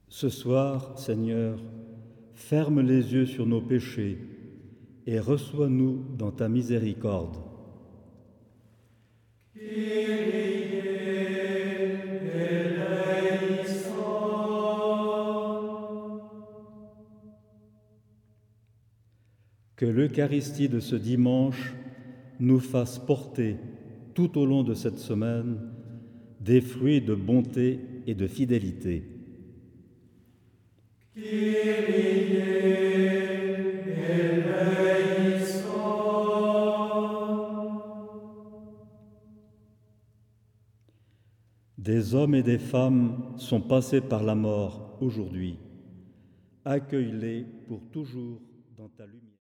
Ce soir, Seigneur, ferme les yeux sur nos péchés et reçois-nous dans ta miséricorde. Que l'Eucharistie de ce dimanche nous fasse porter tout au long de cette semaine des fruits de bonté et de fidélité. Des hommes et des femmes sont passés par la mort aujourd'hui. Accueille-les pour toujours dans ta lumière.